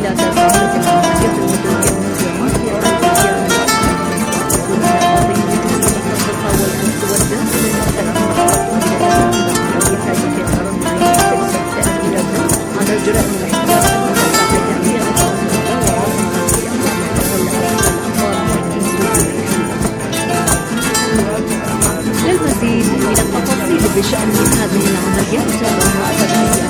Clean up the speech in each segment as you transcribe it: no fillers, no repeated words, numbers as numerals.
إلى تسعير العملية في المدن والمنظمات والأندية والمواطنين المتخصصة والمسودة بحاجة تأكيدا على جرائم الاحتيال للمزيد من التفاصيل بشأن هذه العمليات تابعوا أكاديمية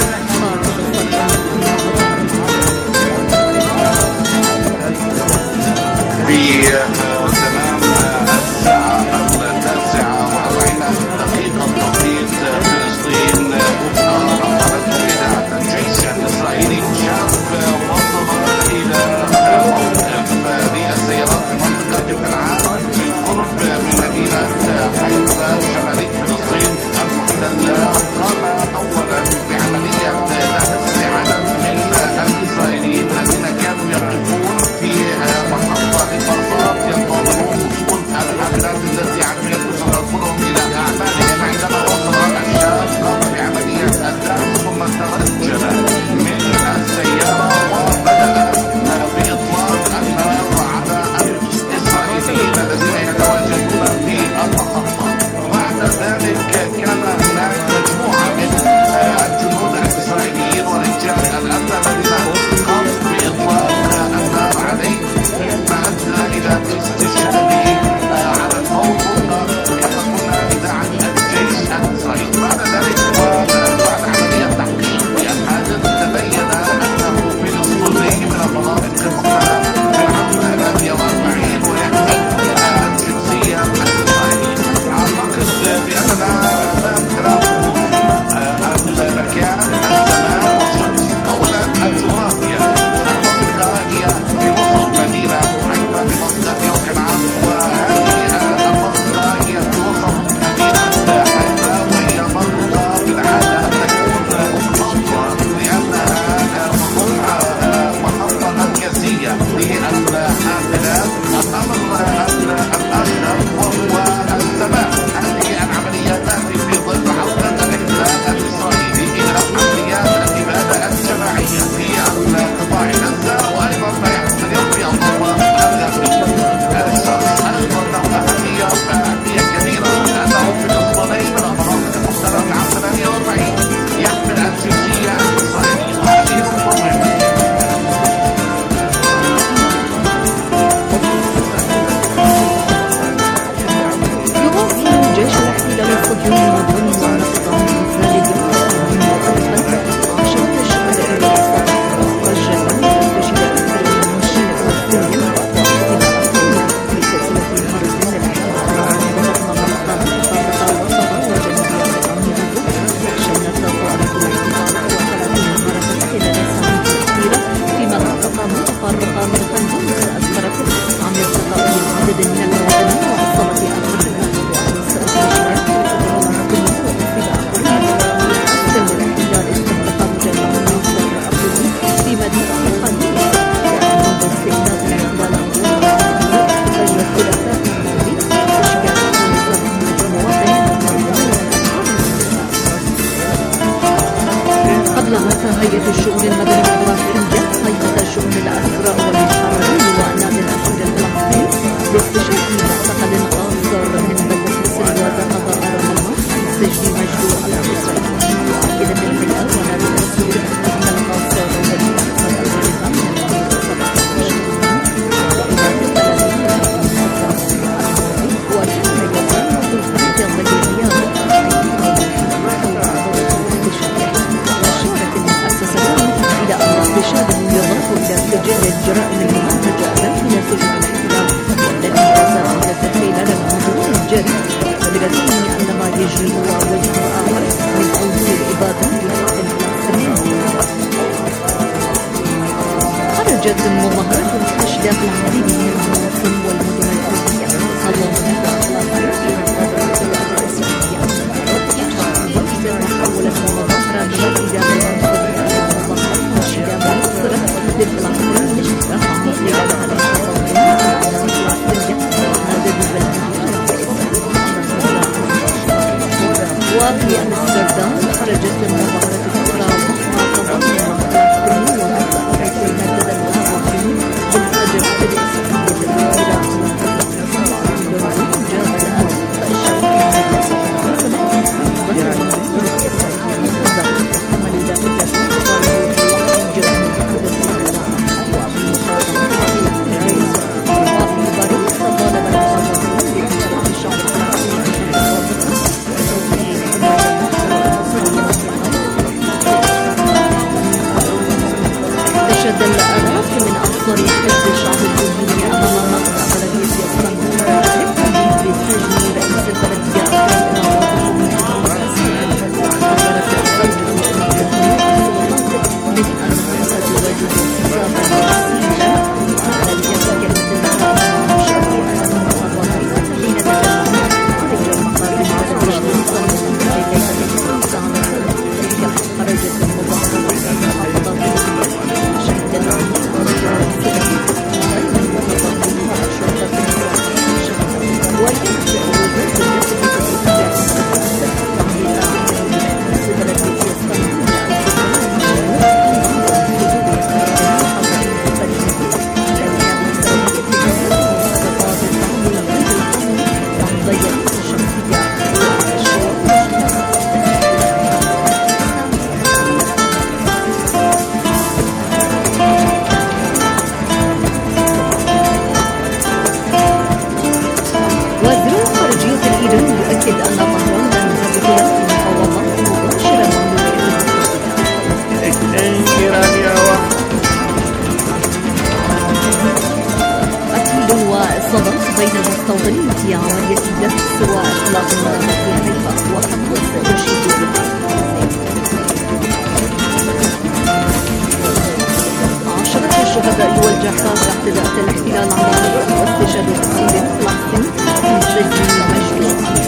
في تمام الساعة 9:40 توقيت فلسطين رفعت قيادات الجيش الإسرائيلي شاب وصل إلى موقف للسيارات في منطقة العام بالقرب من مدينة حيفا شمالية فلسطين المحتلة. قام أولا بعملية استعادة من الإسرائيليين الذين كانوا يقفون في محطة البرصات ينتظرون وصول الحافلات التي عربية ستدخلهم إلى أعمالهم. عندما وصل الشاب قام بعملية الدعم ثم ترجل من السيارة وبدأ بإطلاق النار على الإسرائيليين الذين يتواجدون في المحطة. بعد ذلك كان هناك مجموعة من الجنود الإسرائيليين ورجال الأمن الذين قاموا بإطلاق النار عليه مما أدى إلى استشهاده على الموضوع كما قلنا إذاعة الجيش الإسرائيلي. بعد ذلك وبعد عملية تحقيق الحادث تبين أنه فلسطيني من المناطق المحتلة في العام 48 ويحمل الجنسية الإسرائيلية. أعتقد بأننا نمتلك المكان الزمان والشمس. أولا الجغرافيا، المنطقة هي في وسط مدينة حيفا بمنطقة يوكنعام، وهذه المنطقة هي في وسط مدينة حيفا وهي منطقة بالعادة تكون مختصة لأنها محطة مركزية للحافلات. الأمر الآخر وهو السماء. هذه العمليات تأتي في ظل عودة الاحتلال الإسرائيلي إلى عمليات الإبادة الجماعية في قطاع غزة، وأيضا ما يحدث اليوم في الضفة الغربية. الشخص أيضا له أهمية كبيرة لأنه فلسطيني من المناطق المحتلة في عام 48 يحمل الجنسية الإسرائيلية. وهذه نقطة مهمة. يواصل جيش الاحتلال الصهيوني المدن والنقطة الإسرائيلية عشان تشمل الإسرائيل والجبل تشمل أكثر من 20 فلسطينيا في سلسلة الهربين الاحتلال ضغطنا منطقة متفرقة وسطا وجنوبية عن شنت طائرة الاحتلال 31 هربت خلال الساعات الأخيرة في مناطق متفرقة من قندوز أسفرت عن ارتقاء عدد من المواطنين وعصبة أكثر في مدينة القندوز منذ استئناف الاحتلال غير الثلاثاء الماضي تشجيع قبلها هيئة الشؤون المدنية الفلسطينية هيئة الشؤون الأسرى والمحررين ونادي الأسير الفلسطيني لاستشهاد معتقل آخر من بلدة السلوى قضاء رمضان سجن مجروح الإسرائيلي. وأكدت الهيئة ونادي الأسير أن القاصر الذي أخذ النظام من 17 وإلى 30 وكان يتم تلقي الضيقيات إلى أن استشهاده يضاف إلى سجل الجرائم المنتجة داخل سجن الاحتلال والذي أساء إلى خلال الموضوع الجاري. وبالرغم أن ما يجري هو وجه آخر من عنصر الإبادة الفلسطينية. خرجت مظاهرات الحشد في العديد من العواصم والمدن الأوروبية صلوا بها الأخلاقية في مقابل الدولة الإسرائيلية. تحولت المظاهرة من الإدارة وفي أمستردام خرجت المظاهرة الأخرى ضخمة تضم المظاهرات الفلسطينية ومنطقة نشد الآلاف من أنصار حزب الشعب الجمهوري أمام مقر بلدية اسطنبول للتهديد بسجن رئيس البلدية صدمت بين المستوطنين في عملية دفس وإطلاق النار في حيفا وحمص وشيد. عاشرة الشهداء والجرحى اعتداءات الاحتلال على واستشهاد أسير فلسطيني في سجن مشروع.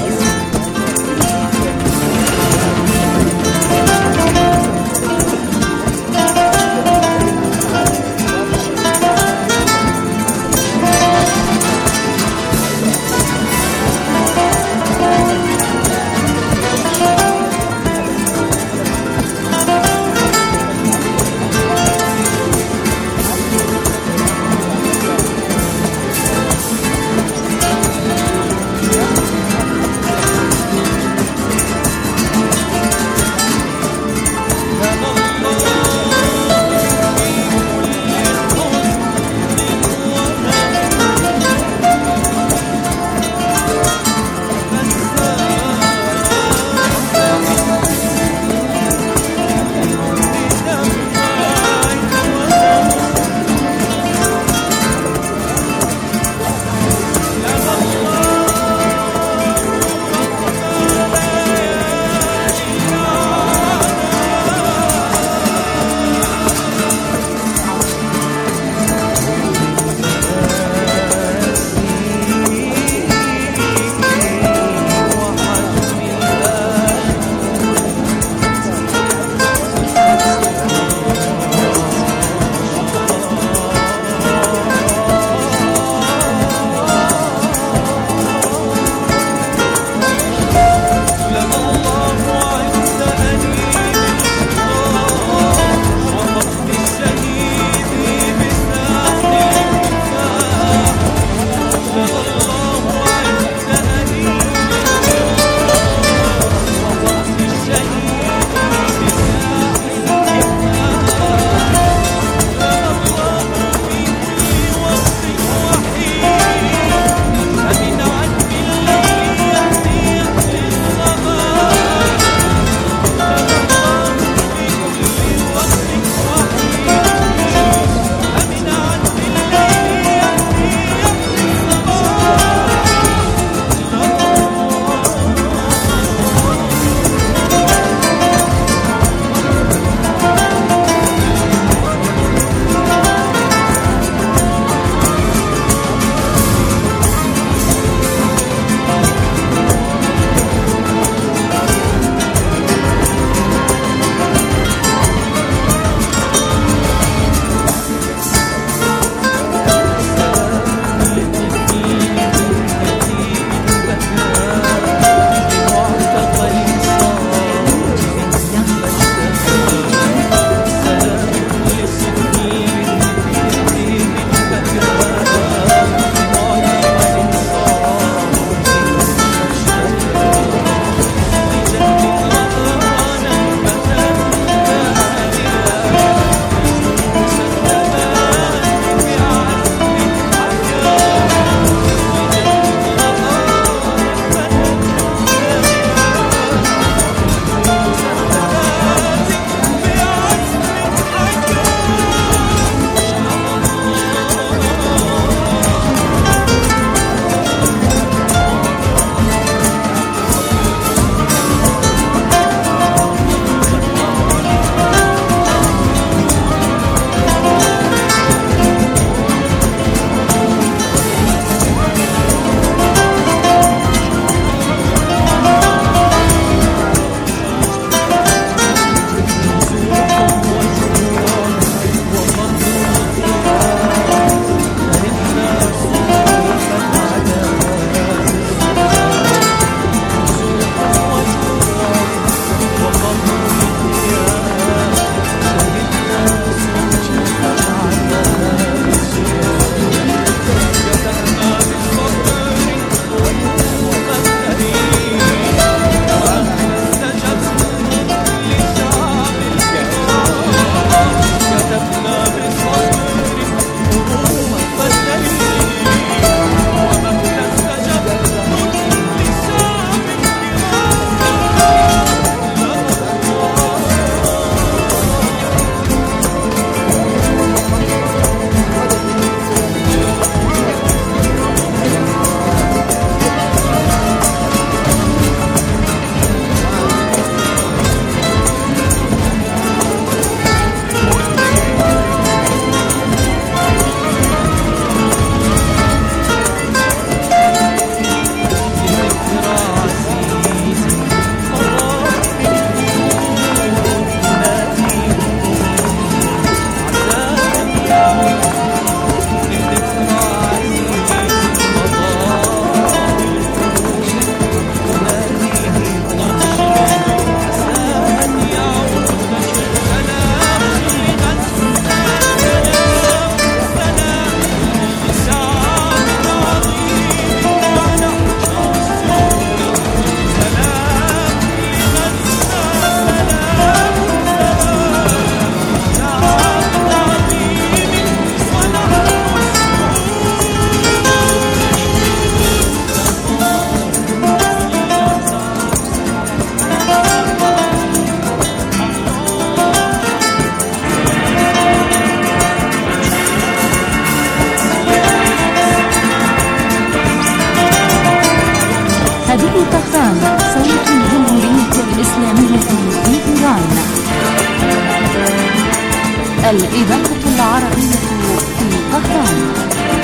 الإذاعة العربية في طهران.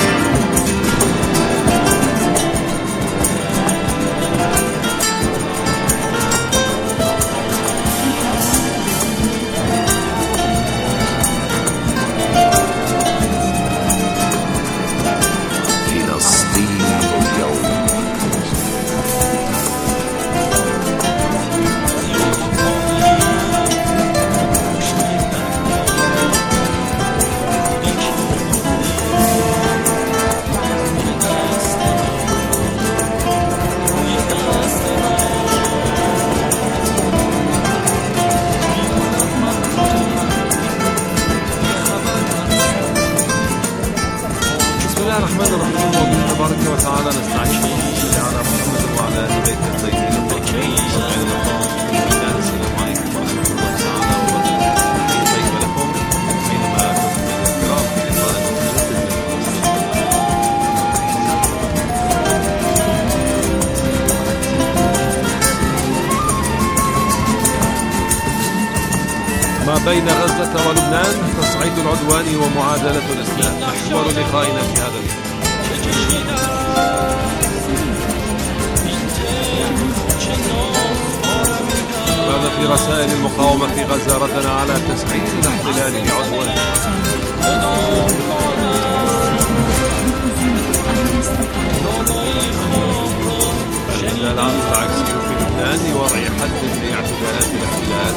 بين غزة ولبنان تصعيد العدوان ومعادلة الإسلام. محور لقائنا في هذا اليوم. ماذا في رسائل المقاومة في غزة ردا على تسعير الاحتلال بعدوان؟ الاحتلال العكسي في لبنان لوضع حد لاعتداءات الاحتلال.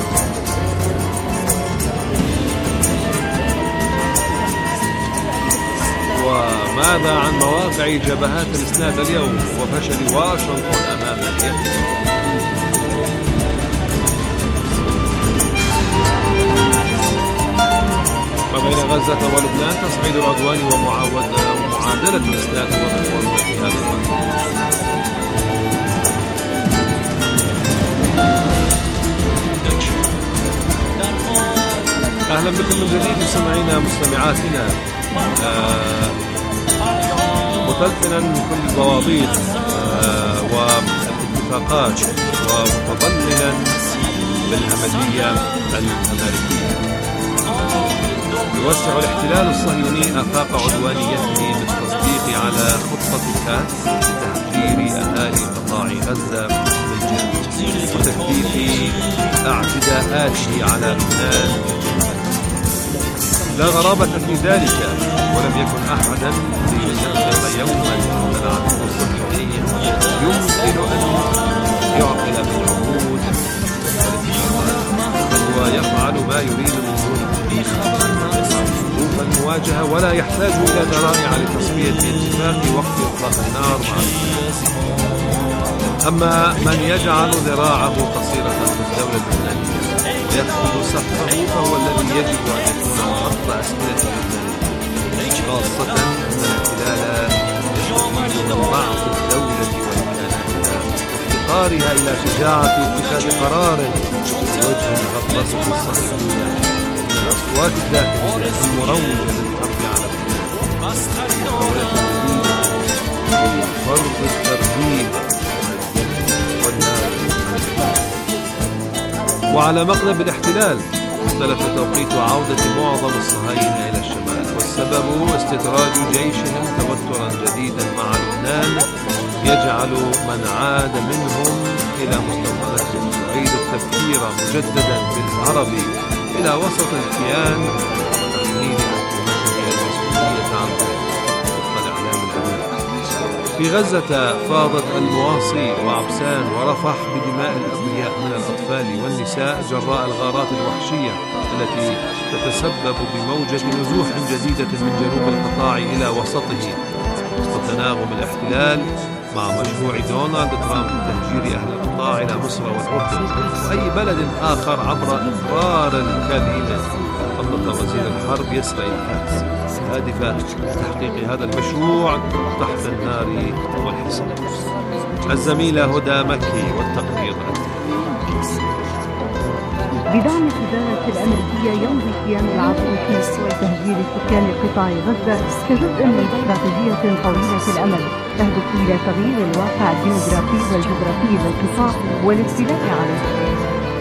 وماذا عن مواقع جبهات الإسناد اليوم وفشل واشنطن أمام اليد؟ ما بين غزة ولبنان تصعيد العدوان ومعادلة الإسناد ومحورنا في هذا الوقت. أهلا بكم من جديد مستمعينا مستمعاتنا، متلفنا كل الضوابط والاتفاقات ومتضللا بالهمجية الأمريكية. يوسع الاحتلال الصهيوني آفاق عدوانيته بالتصديق على خطة كات لتهجير أهالي قطاع غزة بالجنوب وتكثيف اعتداءاته على لبنان. لا غرابة في ذلك، ولم يكن أحدا ليخلق يوما من العدو الصهيوني يمكن أن يعقل بالعقود بل هو يفعل ما يريد من دون ظروف المواجهة ولا يحتاج إلى ذرائع لتصفية اتفاق وقف إطلاق النار مع أما من يجعل ذراعه قصيرة في الدولة اللبنانية ويخفض سقفه فهو الذي يجب أن يكون محط أسئلة اللبنانيين، خاصة أن الاحتلال يستفيد من ضعف الدولة وإمكاناتها وافتقارها إلى شجاعة اتخاذ قرار وجه غطرسة الصهيونية من الأصوات الداخلية المروجة للحرب على لبنان محاولة جديدة لفرض الترهيب والنار. وعلى مقلب الاحتلال اختلف توقيت عودة معظم الصهاينة إلى الشمال، والسبب استدراج جيشهم توترا جديدا مع لبنان يجعل من عاد منهم إلى مستوطنتهم يعيد التفكير مجددا بالعربي إلى وسط الكيان وتحميل حكومته المسؤولية عنه وفق الإعلام الأمريكي. في غزة فاضت المواصي وعبسان ورفح بدماء الأبرياء من الأطفال والنساء جراء الغارات الوحشية التي تتسبب بموجة نزوح جديدة من جنوب القطاع إلى وسطه وسط تناغم الاحتلال مع مشروع دونالد ترامب بتهجير أهل القطاع إلى مصر والأردن وأي بلد آخر عبر إقرار الكاذبين. خطط وزير الحرب إسرائيل كاتس هادفة لتحقيق هذا المشروع تحت النار والحصار. الزميلة هدى مكي والتقرير. بدعم الإدارة الأمريكية يمضي كيان العدو في تهجير سكان قطاع غزة كجزء من استراتيجية طويلة الأمد تهدف إلى تغيير الواقع الديموغرافي والجغرافي للقطاع والاستيلاء عليه.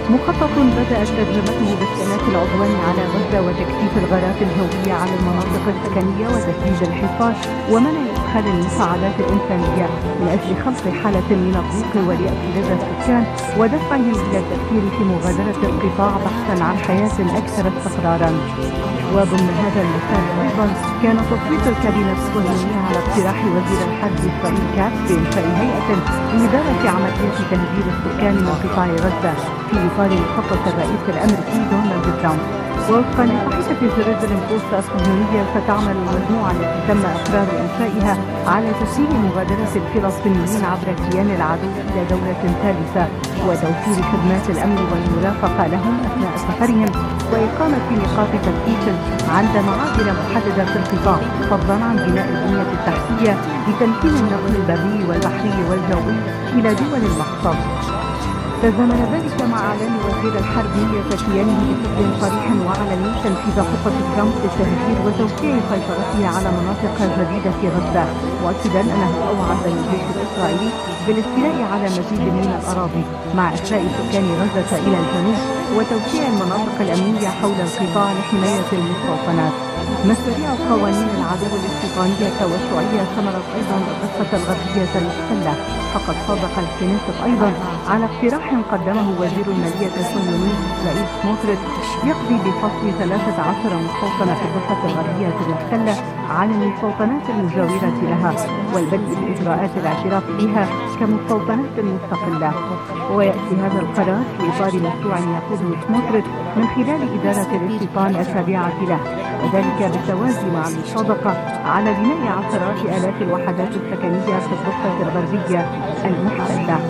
مخطط بدأت ترجمته باستئناف العدوان على غزة وتكثيف الغارات الجوية على المناطق السكنية وتسديد الحصار ومنع إدخال المساعدات الإنسانية من أجل خلق حالة من الضيق واليأس لدى السكان ودفعهم إلى التفكير في مغادرة القطاع بحثا عن حياة أكثر استقرارا. وضمن هذا المسار أيضا كان تصويت الكابينة الصهيونية على اقتراح وزير الحرب إسرائيل كاتس بإنشاء هيئة لإدارة عملية تهجير السكان من قطاع غزة في إطار مخطط الرئيس الأمريكي دونالد ترامب. ووفقا لصحيفة جيروزاليم بوست الصهيونية ستعمل المجموعة التي تم إقرار إنشائها على تسهيل مغادرة الفلسطينيين عبر كيان العدو إلى دولة ثالثة وتوفير خدمات الأمن والمرافقة لهم أثناء سفرهم وإقامة نقاط تفتيش عند معابر محددة في القطاع فضلا عن بناء البنية التحتية لتمكين النقل البري والبحري والجوي إلى دول المقصد. تزامن ذلك مع إعلان وزير الحرب كيانه بشكل صريح وعلني تنفيذ خطة ترامب للتهجير وتوسيع سيطرته على مناطق جديدة في غزة مؤكدا أنه أوعد الجيش الإسرائيلي بالاستيلاء على مزيد من الأراضي مع إخلاء سكان غزة إلى الجنوب وتوسيع المناطق الأمنية حول القطاع لحماية المستوطنات. مشاريع قوانين العدو الاستيطانية والشيوعية ثمرت أيضا الضفة الغربية المحتلة فقد صادق الكنيست أيضا على اقتراح قدمه وزير المالية الصهيوني رئيس سموتريتش يقضي بفصل 13 مستوطنة في الضفة الغربية المحتلة على المستوطنات المجاورة لها والبدء بإجراءات الاعتراف بها كمستوطنات مستقلة. ويأتي هذا القرار في إطار مشروع يقوده سموتريتش من خلال إدارة الاستيطان التابعة له وذلك بالتوازي مع المصادقة على بناء عشرات آلاف الوحدات السكنية في الضفة الغربية المحتلة.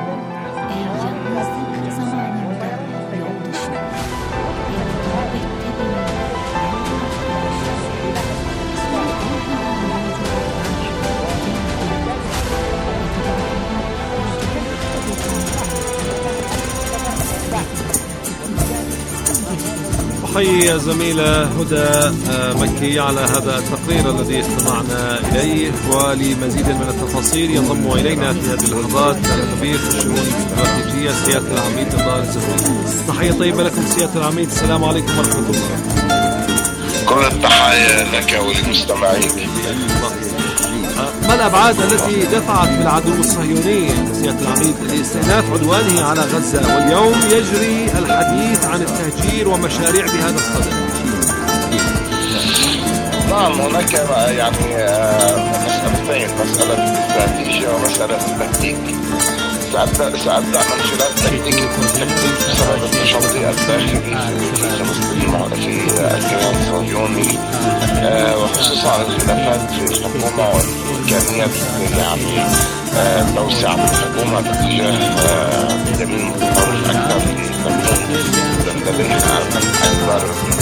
أحيي زميلة هدى مكي على هذا التقرير الذي استمعنا إليه. ولمزيد من التفاصيل ينضم إلينا في هذه اللحظات الخبير في الشؤون الاستراتيجية سيادة العميد نضال الزهري. تحية طيبة لكم سيادة العميد، السلام عليكم ورحمة الله. كل التحية لك وللمستمعين. ما الأبعاد التي دفعت بالعدو الصهيوني سيادة العميد لاستئناف عدوانه على غزة واليوم يجري الحديث عن التهجير ومشاريع بهذا الصدد؟ نعم، هناك يعني مسألتين، مسألة استراتيجية ومسألة تكتيك. سأبدأ من خلال تكتيك بسبب التشظي الداخلي في فلسطين في الكيان الصهيوني وخصوصا الخلافات في الحكومة والإمكانية يعني توسعة الحكومة باتجاه يمين متطرف أكثر في تمويل لديها من أكبر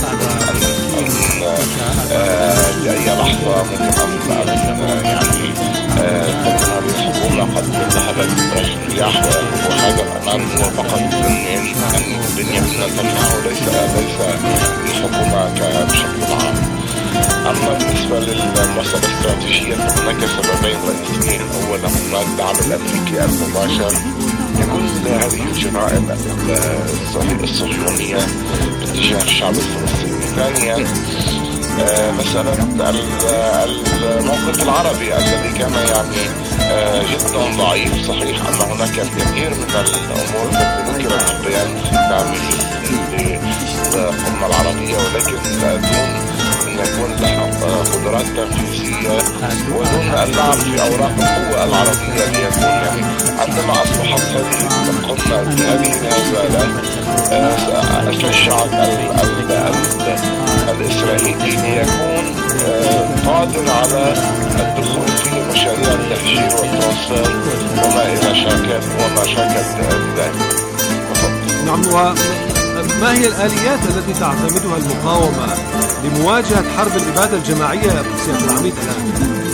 لأي لحظة ممكن أن يعني تكون هذه الحكومة قد ذهبت برياح وهذا الأمام هو فقط بنيامين نتنياهو ليس الحكومة بشكل عام. أما بالنسبة للمسألة الاستراتيجية فهناك سببين رئيسيين. أولا هما الدعم الأمريكي المباشر لكل هذه الجرائم الصهيونية باتجاه الشعب الفلسطيني. ثانيا مسألة الموقف العربي الذي كان يعني جدا ضعيف. صحيح أن هناك الكثير من الأمور التي ذكرت في البيان الختامي للقمة العربية ولكن دون أن يكون لها قدرات تنفيذية ودون اللعب في أوراق القوة العربية ليكون يعني عندما أصبحت هذه القمة بهذه الهزالة أشجعت الإسرائيلي ليكون قادر على الدخول في مشاريع التهجير والترانسفير وما شاكل ذلك. نعم، وما هي الآليات التي تعتمدها المقاومة لمواجهة حرب الإبادة الجماعية سيادة العميد الآن؟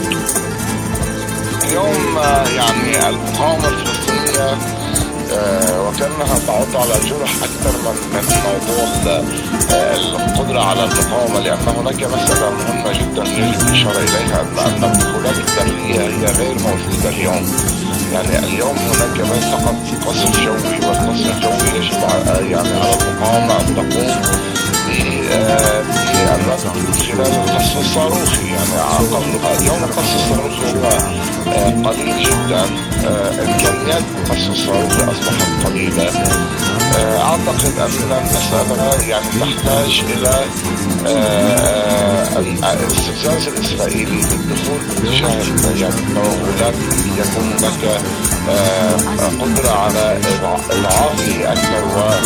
اليوم يعني المقاومة الفلسطينية وكأنها تعود على جرح أكثر من موضوع القدرة على المقاومة، لأن هناك مسألة مهمة جدا يجب الإشارة إليها أن الدخولات البرية هي غير موجودة اليوم. يعني اليوم هناك ما فقط قصف جوي، والقصف الجوي يجب يعني على المقاومة أن تقوم بالرد خلال القصف الصاروخي. يعني اليوم القصف الصاروخي هو قليل جدا، إمكانيات القصف الصاروخي أصبحت قليلة. أعتقد أن المسألة يعني تحتاج إلى الاستفزاز الإسرائيلي بالدخول باتجاه يعني التوغلات، يكون هناك قدرة على إضعافه أكثر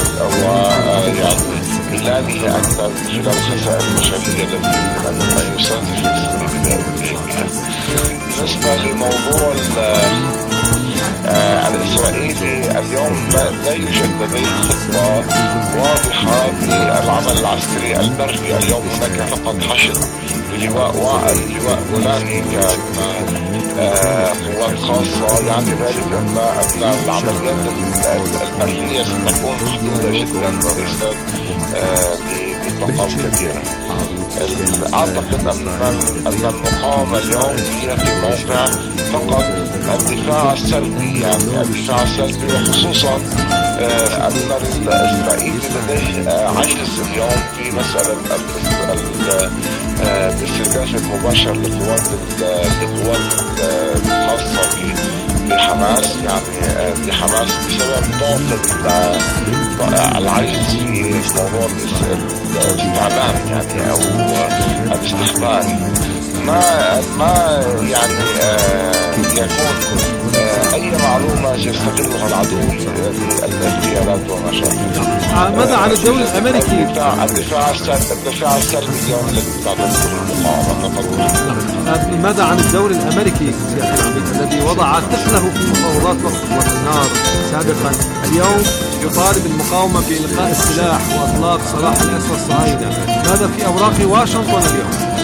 ويعني إعلانه أكثر خلال الخسائر البشرية التي يمكن أن يستهدف الإسرائيلي بها. بالنسبة لموضوع الإسرائيلي اليوم لا يوجد لديه خطة واضحة للعمل العسكري البري. اليوم هناك فقط حشد لواء جولاني كقوات خاصة، يعني ذلك أن العمليات البرية ستكون محدودة جدا وليست بنقاط كثيرة. أعتقد أن المقاومة اليوم هي في موقع فقط الدفاع السلبي، يعني الدفاع السلبي، وخصوصا أن الإسرائيلي لديه عجز اليوم في مسألة الاستهداف المباشر لقوات الخاصة بحماس، يعني بحماس بسبب ضعف العجز في موضوع الاستعلام يعني أو الاستخبار. ما يعني يكون أي معلومة يستغلها العدو للاغتيالات وما شابه. ماذا عن الدول الأمريكي؟ الدفاع السلبي اليوم الذي تعتبر المقاومة. ماذا عن الدول الأمريكي سيادة العميد الذي وضع ثقله في مفاوضات وقف النار سابقا، اليوم يطالب المقاومة بإلقاء السلاح وإطلاق سراح الأسرى الصهاينة؟ ماذا في أوراق واشنطن اليوم؟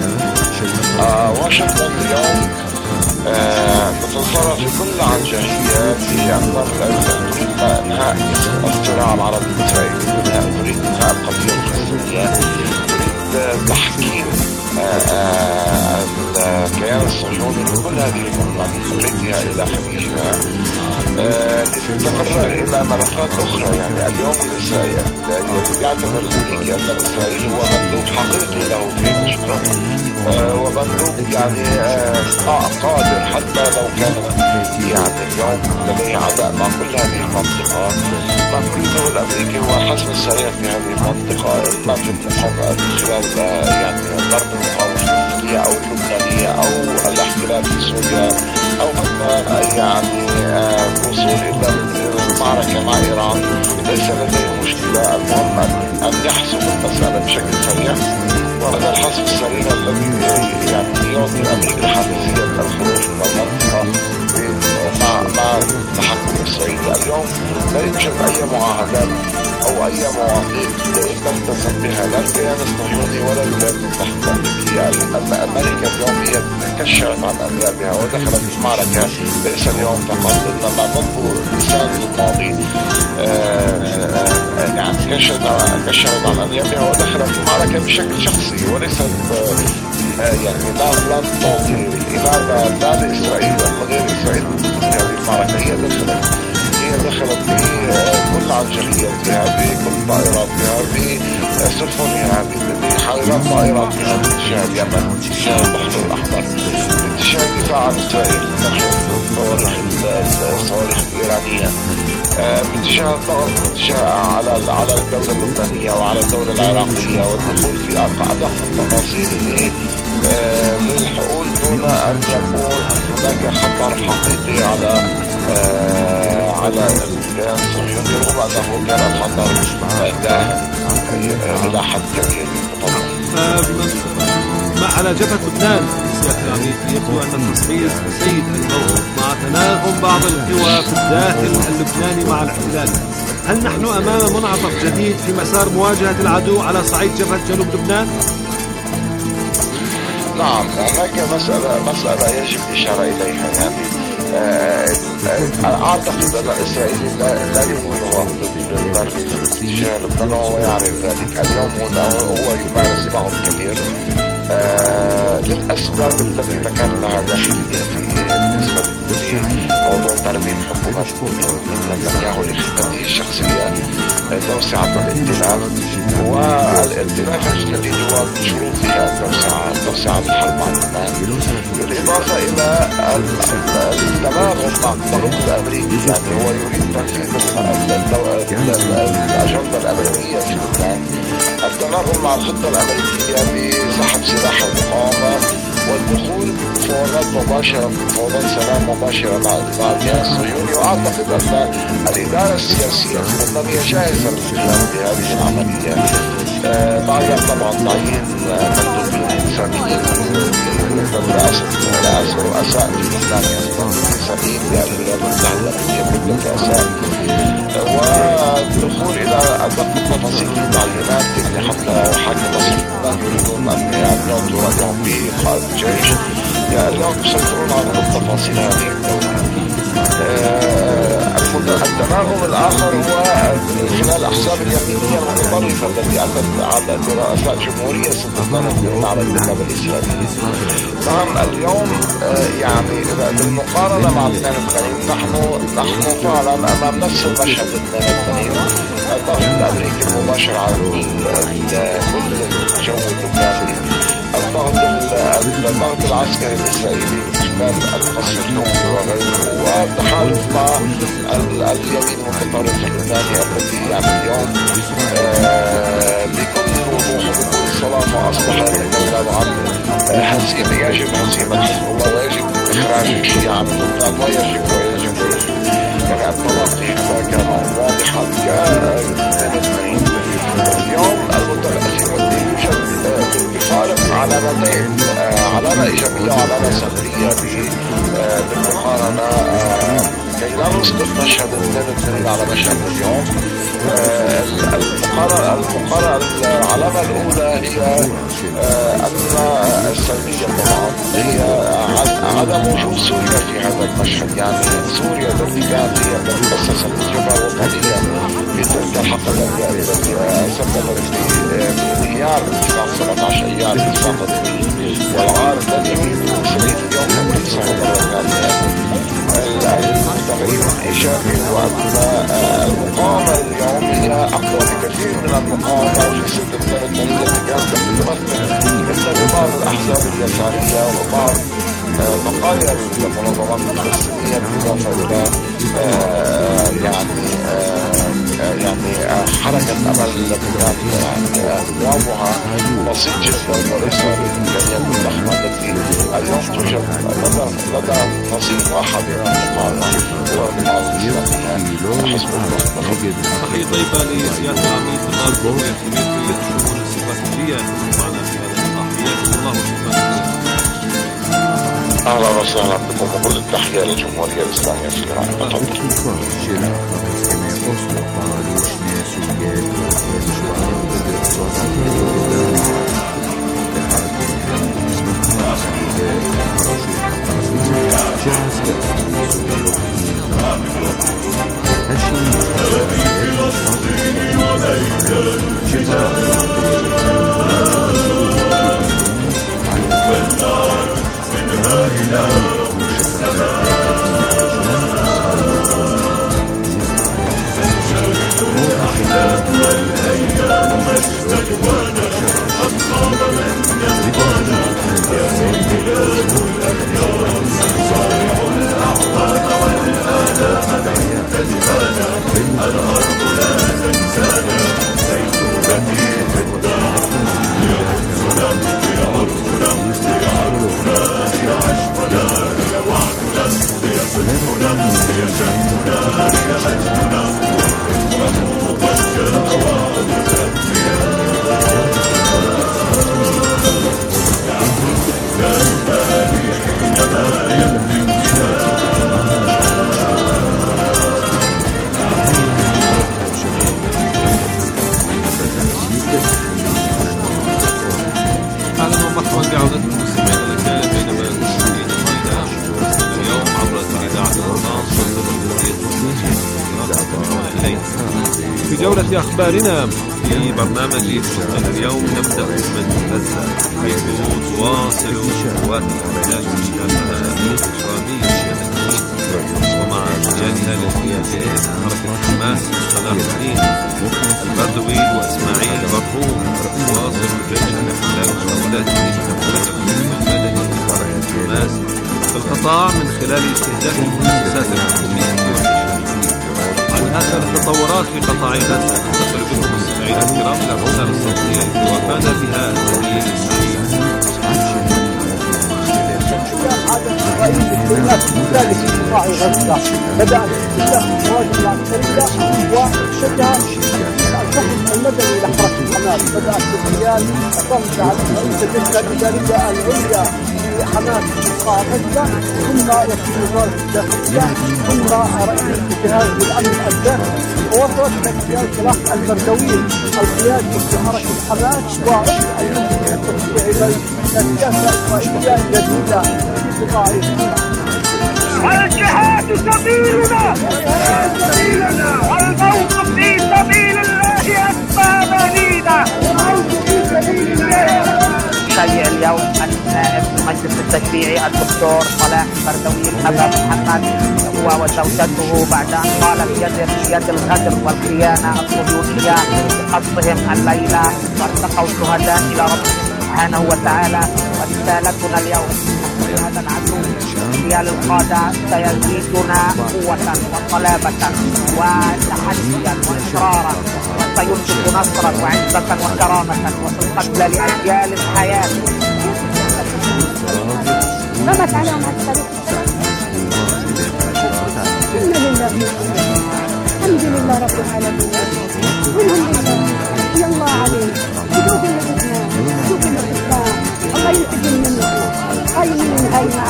واشنطن اليوم تتصرف بكل عنجهية في أن تريد إنهاء الصراع العربي الإسرائيلي، تريد إنهاء القضية الفلسطينية، تريد تحكيم الكيان الصهيوني بكل هذه المهمات من خليتها إلى حميشها لتتفرع إلى ملفات أخرى. يعني اليوم يعتبر الأمريكي أن إسرائيل هو مندوب حقيقي له في المشكلة، ومندوب يعني قادر حتى لو كان يعني اليوم لديه عداء مع كل هذه المنطقة. ما يريده الأمريكي هو الحسم السريع في هذه المنطقة، إما في المقاومة خلال يعني ضرب المقاومة الفلسطينية أو اللبنانية أو الاحتلال في سوريا، أو حتى يعني الوصول إلى المعركة مع إيران. ليس لديه مشكلة، المهم أن يحسم المسألة بشكل سريع، وهذا الحسم السريع الذي يعني يعطي الأمريكا حافزية الخروج من المنطقة مع تحكم إسرائيل. اليوم لا يوجد أي معاهدات أو أي مواثيق تلتزم بها لا الكيان الصهيوني ولا الولايات المتحدة الأمريكية. أمريكا اليوم هي كشفت عن أنيابها ودخلت في معركة ليس اليوم فقط، إنما منذ السنة الماضي يعني كشفت عن أنيابها ودخلت في معركة بشكل شخصي، وليست يعني لا تعطي الإمامة لا لإسرائيل ولا غير إسرائيل في هذه المعركة. هي دخلت بكل عنجهيتها، بكل طائراتها، بسفنها، بحاولات طائراتها باتجاه اليمن، باتجاه البحر الأحمر، باتجاه الدفاع عن إسرائيل من الصواريخ الإيرانية، باتجاه الضغط على الدولة اللبنانية وعلى الدولة العراقية، والدخول في أدق التفاصيل للحقول دون أن يكون هناك خطر حقيقي على الكيان الصهيوني، رغم أنه كان الخطر إلى حد كبير. على جبهة لبنان سيادة العميد يبدو أن التصعيد سيد الموقف مع تناغم بعض القوى في الداخل اللبناني مع الاحتلال. هل نحن أمام منعطف جديد في مسار مواجهة العدو على صعيد جبهة جنوب لبنان؟ نعم، هناك مسألة يجب الإشارة إليها. يعني أعتقد أن إسرائيل لا يمكن الضغط تجاه لبنان وهو يعرف ذلك. اليوم هو يمارس ضغط كبير للأسباب التي ذكرناها داخليا في بالنسبة لموضوع تقديم حكومة نتنياهو لخدمته الشخصية توسعة الائتلاف، والائتلاف الجديد هو من شروطها توسعة الحرب مع لبنان، بالإضافة إلى التناغم مع الضغط الأمريكي. يعني هو يريد تنفيذ الأجندة الأمريكية في لبنان، التناغم مع الخطة الأمريكية بسحب سلاح المقاومة والدخول بمفاوضات مباشرة، مفاوضات سلام مباشرة مع الكيان الصهيوني. وأعتقد أن الإدارة السياسية في لبنان هي جاهزة للقيام بهذه العملية، بعد طبعا تعيين مندوبين إنسانيين رؤساء في لبنان إنسانيين للولايات المتحدة الأمريكية رؤساء، والدخول إلى أدق التفاصيل في التعيينات. يعني حتى حاكم مصر لبنان يريدون أن يعطوا رأيهم بقائد الجيش، اليوم يسيطرون على التفاصيل هذه الدولة. التناغم الآخر هو خلال الأحزاب اليمينية المتطرفة التي أتت على رؤساء جمهورية ستتناغم على الجانب الإسرائيلي. نعم اليوم يعني بالمقارنة مع 82 نحن فعلا أمام نفس المشهد. 82 الضغط الأمريكي المباشر على كل الجو اللبناني، الضغط العسكري الإسرائيلي من القصف النووي وغيره، والتحالف مع اليمين المتطرف اللبناني التي يعني اليوم بكل وضوح وبكل صلابة أصبح يتكلم عن هزيمة، يجب هزيمة حزب الله ويجب إخراج الشيعة من لبنان، ويجب يعني التلقي كان واضحا كالمسلمين. اليوم المتأثر يوجد بفارق علامتين، علامة إيجابية وعلامة سلبية بالمقارنة، كي لا نسقط مشهد 82 على مشهد اليوم. العلامة الأولى هي أن السلبية طبعا هي عدم وجود سوريا في هذا المشهد. يعني سوريا التي كانت هي التي أسست الجبهة الوطنية في تلك الحقبة التي سببت في انهيار انتفاع 17 أيار انتفاع والعار الذي يريد المسلمين اليوم تمرير صعوبة التغيير الإيجابي هو أن المقاومة اليوم هي أقوى بكثير من المقاومة في 86 التي كانت تمثل مثل بعض الأحزاب اليسارية وبعض بقايا المنظمات الفلسطينية، بالإضافة إلى يعني حركة أمل التي كانت أبوابها بسيط جدا وليس بالإمكانيات الضخمة التي اليوم توجد لدى نصيب واحد من المقاومة هو المقاومة الإسلامية حزب الله. تحية طيبة لسيادة العميد نضال بوري الخبير في الشؤون الاستراتيجية معنا في هذا اللقاء. حياكم الله وشكرا. أهلا وسهلا بكم وكل التحية للجمهورية الإسلامية في العراق. في جولة أخبارنا في برنامج فلسطين اليوم نبدأ من غزة، حيث تواصل قوات الاحتلال استهدافها الإجرامي ومع رجالها للقيادات حركة حماس الفلسطينيين البردوي وإسماعيل برهوم. تواصل جيش الاحتلال محاولاته لتمويل الهجوم المدني لحركة حماس في القطاع من خلال استهداف المؤسسات الحكومية والتشريعية. عن آخر التطورات في قطاع غزة ننتقل بكم مستمعينا الكرام إلى الرسالة الصوتية التي وفانا بها الزميل إسماعيل. ذلك في قطاع غزة بدأت باستهداف القوات العسكرية وشدها الحكم المدني لحركة حماس. بدأت باغتيال صمت على رئيس اللجنة الإدارية العليا لحماس في قطاع غزة، ثم وكيل وزارة الداخلية، ثم رئيس الجهاز بالأمن الداخلي، ووصلت باغتيال صلاح البردوي القيادي في حركة حماس ورئيس اللجنة التشريعي للسياسة الإسرائيلية الجديدة في قطاع غزة. الجهاد سبيلنا والموت في سبيل الله أسبابنا. شيء اليوم النائب المجلس التشريعي الدكتور صلاح البردوي الأب محمد هو وزوجته بعد أن قالت يد الغدر والخيانة الصهيونية بقصدهم الليلة وارتقوا شهداء إلى ربهم سبحانه وتعالى. ورسالتنا اليوم هذا العدو اغتيال القادة سيزيدنا قوة وصلابة وتحديا وإصرارا، وسينتج نصرا وعزة وكرامة وفي القتل لأجيال الحياة. غمت عليهم السلام. إنا لله الحمد لله رب العالمين. منهم لله يا الله عليك. شوفوا الإسلام، شوفوا الإسلام، الله ينتقم منكم. هاي من هاي مع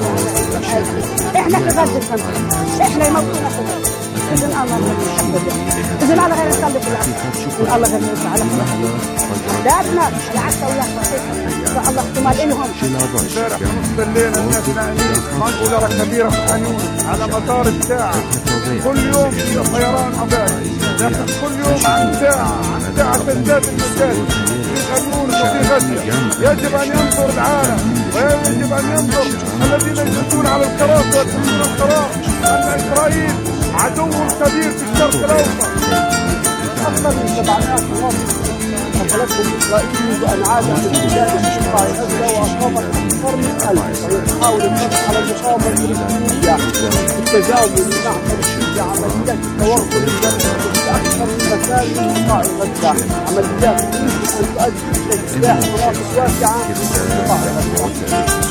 احنا في غزة الخمس، احنا يموتونا في غزة. إذن الله إذن الله غير يصلي في العصر، الله غير يصلي على أولادنا العكس ويحفظ الله احتمال إلهم. امبارح مستلين الناس نايمين منشرة كبيرة في حنون على مدار الساعة. كل يوم في طيران عبادي، لكن كل يوم عن ساعة تزداد المساجد في حنون وفي غزة. يجب أن ينظر العالم ويجب أن ينظر الذين يجلسون على الكراسي ويتخذون القرار أن إسرائيل عدو كبير في الشرق الأوسط. أكثر من 700 مواطن قتلتهم إسرائيل بأن عادت البلاد في قطاع غزة وأصابت أكثر من 1000، ويحاول الضغط على المقاومة الفلسطينية بالتجاوز مع تنفيذ عمليات التوغل الجوي في أكثر من مكان من قطاع غزة، عمليات يمكن أن تؤدي إلى اجتياح مناطق واسعة في قطاع غزة.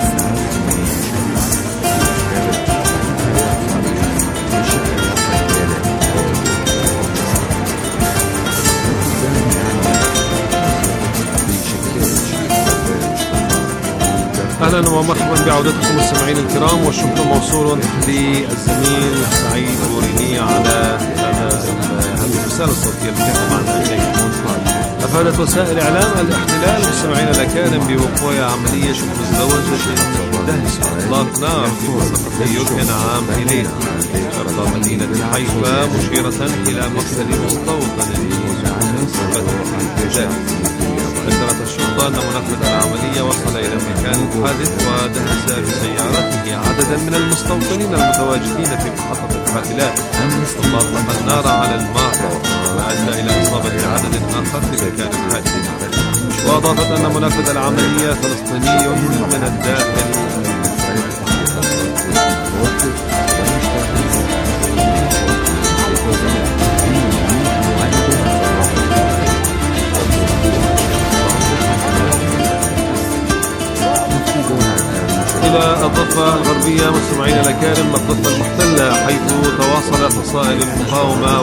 أهلا ومرحبا بعودتكم مستمعين الكرام، والشكر موصول للزميل سعيد بوريني على هذه الرسالة الصوتية التي كانت معنا إليه. أفادت وسائل إعلام الاحتلال مستمعين الأكارم بوقوع عملية مزدوجة دهس إطلاق نار في منطقة يوركن عام إليه شرق مدينة حيفا، مشيرة إلى مقتل مستوطن ذكرت الشرطة أن منفذ العملية وصل إلى مكان الحادث ودهس بسيارته عددا من المستوطنين المتواجدين في محطة الحافلات، ثم أطلق النار على الماء وأدى إلى إصابة عدد آخر في مكان الحادث. وأضافت أن منفذ العملية فلسطيني من الداخل. إلى الضفة الغربية مستمعين الأكارم، الضفة المحتلة، حيث تواصل فصائل المقاومة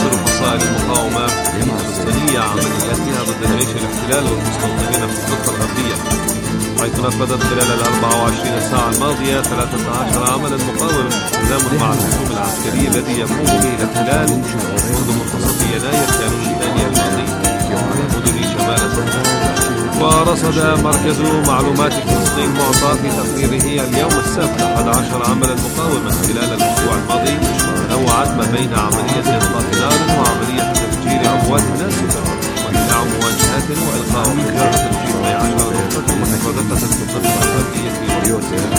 الفلسطينية عملياتها ضد جيش الاحتلال والمستوطنين في الضفة الغربية، حيث نفذت خلال 24 ساعة الماضية 13 عملا مقاومة بالتزامن مع الهجوم العسكري الذي يقوم به الاحتلال منذ منتصف يناير كانون الثاني الماضي على مدن شمال سيناء. ورصد مركز معلومات فلسطين معطى في تقريره اليوم السبت 11 عملا مقاومة خلال الأسبوع الماضي، تنوعت ما بين عملية إطلاق نار وعملية تفجير عبوات الناسفة واندلاع مواجهات وإلقاء خيارة في 12 نقطة مفردقة الخطة الحربية في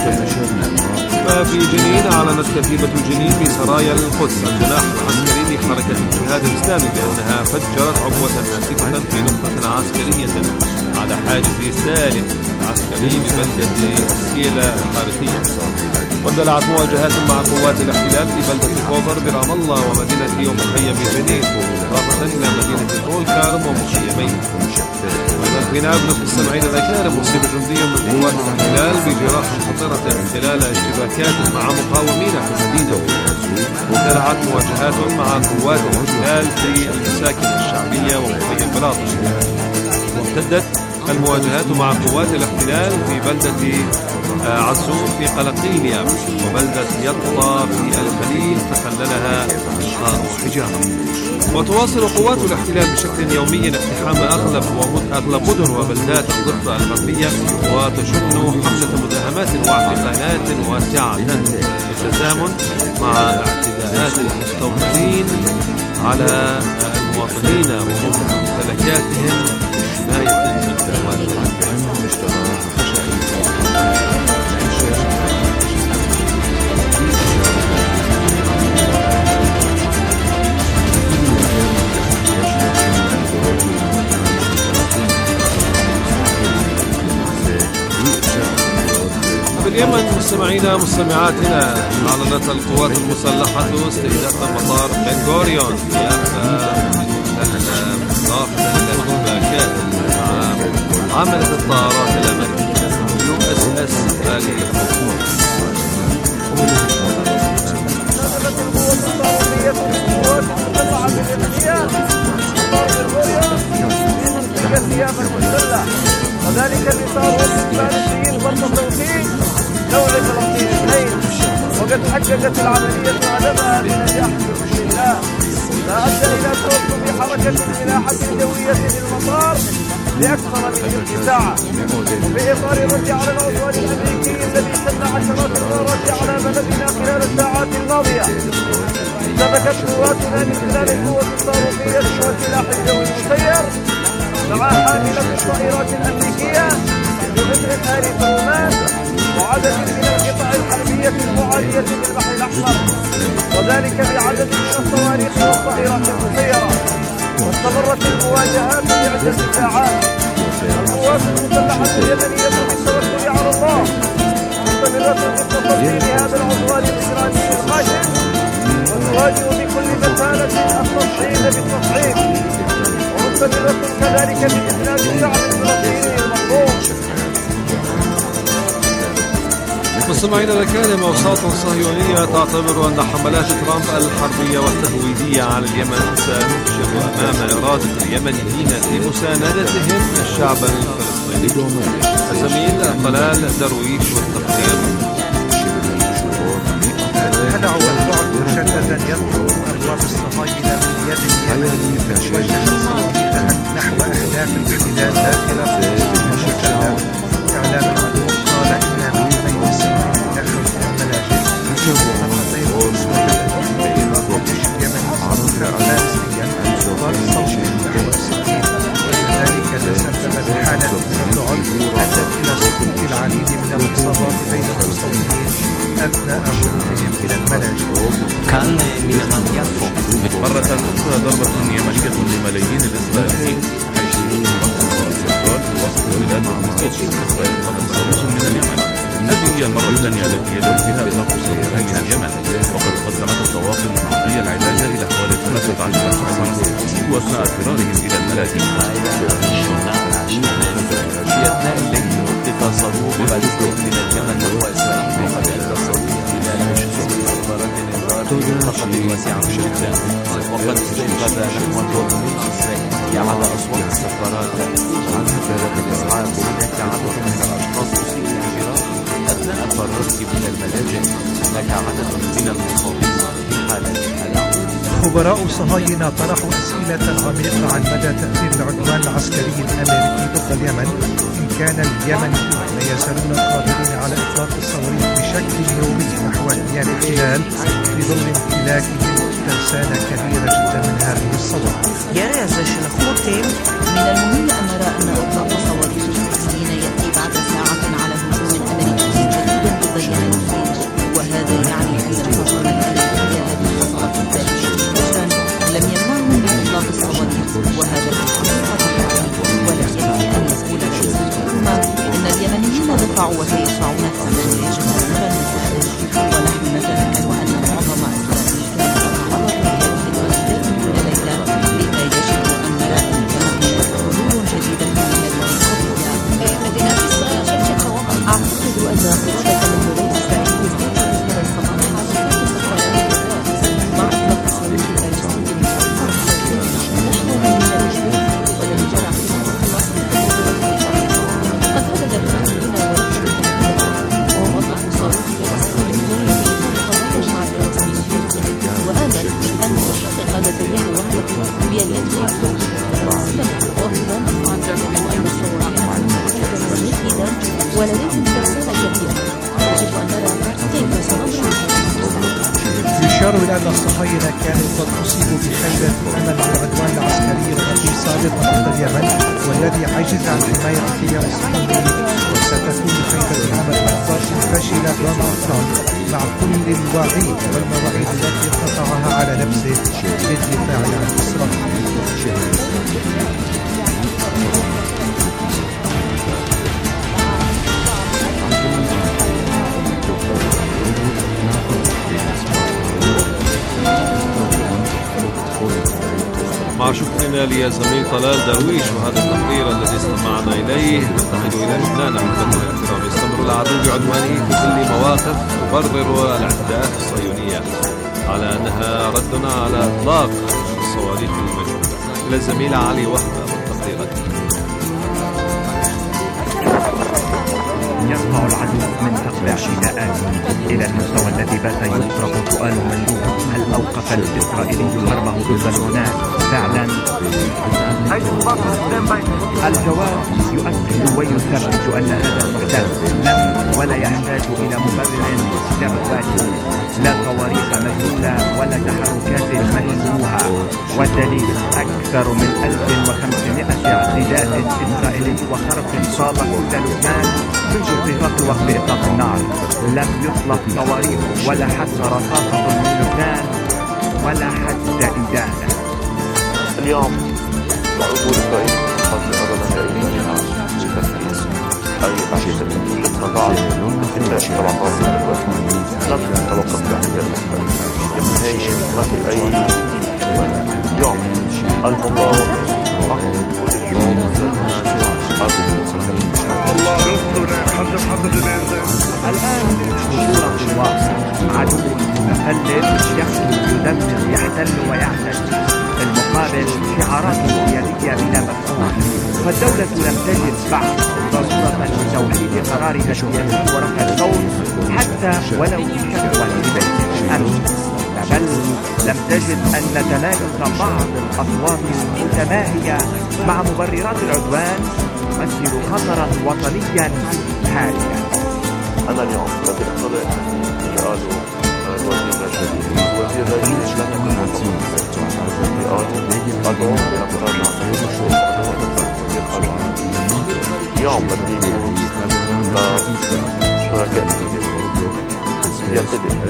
ففي جنين أعلنت كتيبة جنين بسرايا القدس الجناح العسكري لحركة الجهاد الإسلامي بأنها فجرت عبوة ناسفة في نقطة عسكرية على حاجز سالم عسكري ببلدة سيلا الحارثية. واندلعت مواجهات مع قوات الاحتلال في بلدة كوبر برام الله ومدينة ومخيم جنين، إضافة إلى مدينة طول كارم ومخيمين. وأيضا في نابلس بالسبعين الأكارم أصيب جندي من قوات الاحتلال بجراح خطيرة خلال اشتباكات مع مقاومين في المدينة. واندلعت مواجهات مع قوات الاحتلال في المساكن الشعبية ومخيم بلاطش. وامتدت المواجهات مع قوات الاحتلال في بلدة عزوم في قلقيلية وبلدة يطا في الخليل تخللها أشرار وحجارة. وتواصل قوات الاحتلال بشكل يومي اقتحام أغلب مدن وبلدات الضفة الغربية وتشن حملة مداهمات واعتقالات واسعة بالتزامن مع اعتداءات المستوطنين على المواطنين وممتلكاتهم حماية في اليمن مستمعينا مستمعاتنا، أعلنت القوات المسلحة استهداف مطار بن غوريون في إضافة إلى اشتباكات مع عملة الطائرات الأمريكية USS آلي. وذلك بإطار وصف الفارسيين خطة فيه نوع فلسطين اثنين، وقد حققت العملية هدفها بنجاح بإذن الله، ما أدى إلى توقف حركة الملاحة الجوية في المطار لأكثر من تلك ساعة. وفي إطار الرد على العدوان الأمريكي الذي شن عشرات الغارات على بلدنا خلال الساعات الماضية، اشتبكت قواتنا من خلال القوة الصاروخية والسلاح الجوي المسير مع حاملة الطائرات الأمريكية بمثل آل ترومان وعدد من القطع الحربية المعادية في البحر الأحمر، وذلك بعدد من الصواريخ والطائرات المسيرة. واستمرت المواجهات لعدة ساعات. القوات المسلحة اليمنية بالتوكل على الله مستمرة في التصدي لهذا العدوان الإسرائيلي الغاشم، وتواجه بكل متانة التصعيد بالتصعيد، ومستمرة كذلك بإسلام الشعب الفلسطيني المظلوم. مستمعينا الكرام، أوساط صهيونية تعتبر أن حملات ترامب الحربية والتهويدية على اليمن ستفشل أمام إرادة اليمنيين لمساندتهم الشعب الفلسطيني. الزميل طلال درويش والتقدير. هدع والبعد مشددا يطلب أبواب الصهاينة من يد اليمن وجه نحو أهداف الاحتلال داخل فلسطين. إعلام العدو قال إن من بين السنين دخل الملاجئ خطتين بإضافة الجيش اليمني فعلا سريا والصوت نحو السكين، وذلك تسبب بحالة تضعف أدت إلى سقوط العديد من الإصابات بين المستوطنين أثناء خروجهم إلى الملاجئ. كان من يرفض مرة أخرى ضربة يمنية لملايين الإسرائيليين حيث الاستقرار في وسط بلاد المسجد من اليمن. هذه هي المرة الثانية التي يدعو فيها إطلاق سفيري من اليمن، وقد قدمت الطواقم المحلية العلاج إلى حوالي 13 حصنا وأثناء فرارهم إلى الملاجئ. في أثناء الليل اتصلوا ببالستيك من اليمن وإسرائيل، وقد اتصلوا خلال مباراه الإنذار بمنطقة واسعة جدا، وقد استيقظ نحو المواطنين الإسرائيليين على أصوات السفارات عن هجرة الإسعاف. هناك عدد من الأشخاص أصيبوا بجراح أثناء فرارهم إلى الملاجئ. هناك عدد من المصابين في حالة هلع. خبراء صهاينة طرحوا أسئلة عميقة عن مدى تأثير العدوان العسكري الأمريكي ضد اليمن، إن كان اليمنيون لا يزالون قادرين على إطلاق الصواريخ بشكل يومي نحو الاحتلال في ظل امتلاكهم رسالة كبيرة جدا من هذه الصواريخ. من المهم أن نرى أن إطلاق صواريخ الفلسطينيين يأتي بعد ساعة على هجوم أمريكي جديد ضد اليمن، وهذا يعني أن الهجوم الأمريكي الذي حصل في التاريخ لم يمنعهم من إطلاق الصواريخ، وهذا في الحقيقة حقيقي. ولا يكفي أن يقول رئيس الحكومة إن اليمنيين دفعوا وسيدفعون ثمنا جهنميا من الخارج، ونحن نتذكر أن معظم إسرائيل كانت تتعرض لهذه الوسائل كل ليلة لكي يجدوا أن رأي كان حلول جديدة في هذه القضية. مدينة إسرائيل أعتقد أن قرابة من رئيس إسرائيل يستطيع هذا الصباح مع إطلاق الصواريخ الفلسطينية ولديهم رسالة كبيرة يجب أن نرى كيف سنضرب. يشار إلى أن الصهاينة كانوا قد أصيبوا بخيبة أمل العدوان العسكري الذي سابقا ضد اليمن والذي عجز عن حماية الكيان الصهيوني، وستكون خيبة العمل أكبر إن فشل دونالد ترامب مع كل الوعيد والمواعيد التي قطعها على نفسه للدفاع عن إسرائيل. مع شكرنا لزميل طلال درويش وهذا التقرير الذي استمعنا إليه. ننتقل إلى لبنان أحبتنا الكرام. يستمر العدو بعدوانه في كل مواقف تبرر الاعتداءات الصهيونية على أنها ردنا على إطلاق الصواريخ المجهولة. إلى الزميل علي وهبة والتقرير. يرفع العدو من تقطيع اعتداءات إلى المستوى الذي بات يطرح سؤال مندوب: هل أوقف الإسرائيلي حربه بالبالونات فعلا؟ الجواب يؤكد ويثبت أن هذا المحدث لم ولا يحتاج إلى مبرر لعدواته، لا صواريخ مسدودة ولا تحركات مشبوهة، والدليل أكثر من 1500 اعتداء إسرائيلي وخرق صاب كل لبنان منذ اتفاق وقت إطلاق النار. لم يطلق صواريخ ولا حتى رصاصة من لبنان ولا حتى إدانة. اليوم العبور الإسرائيلي قصد أبدا أي مانع لتنفيذ أي أحدث شفنا بعض إلا 17 لم نتوقف الاحتلال المحتل. ينتهي ما في أي يوم المقاومة أخذ كل اليوم الآن صورة الواقع: عدو متفلت يقتل يدمر يحتل ويعتدي، في المقابل شعارات سياسية بلا مفهوم. فالدولة لم تجد بعد ضرورة لتوحيد قرارها السياسي ورفع الصوت حتى ولو بشكوى لبيت الأمن، بل لم تجد أن تناقض بعض الأصوات المتماهية مع مبررات العدوان تمثل خطرا وطنيا حاليا. أنا اليوم قد اطلع قالوا الوزير الجديد وزير الرئيس لم يكن موجود، قالوا لنقرر يوم بدي شركاء يعتدل